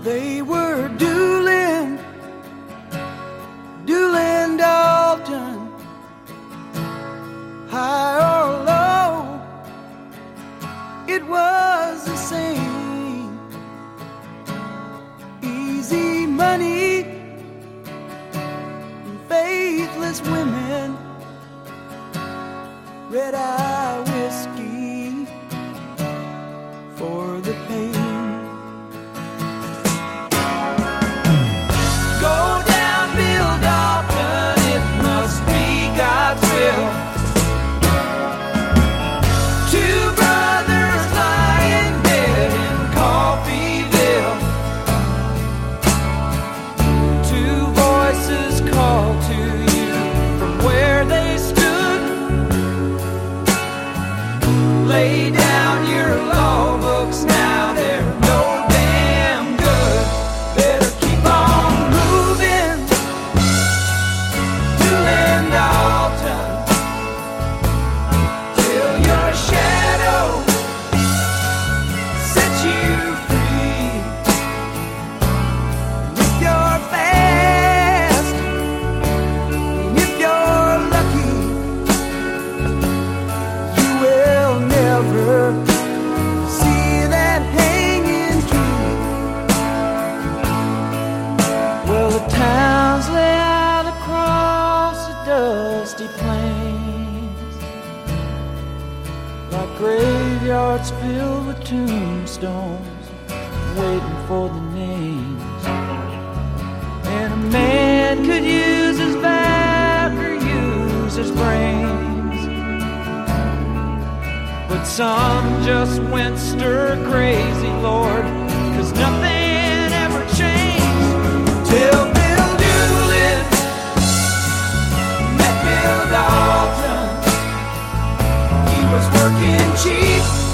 They were Doolin, Dalton, high or low, it was the same. Easy money, faithless women, red-eye whiskey for the pain. Lay down your law books now, they're no damn good. Better keep on moving, Doolin, Dalton, till your shadow sets you free. And if you're fast, and if you're lucky, you will never see that hanging tree. Well, the towns lay out across the dusty plains, like graveyards filled with tombstones, waiting for the names. And a man could use his back or use his brains, but some just went stir crazy, Lord, 'cause nothing ever changed till Bill Doolin met Bill Dalton. He was working cheap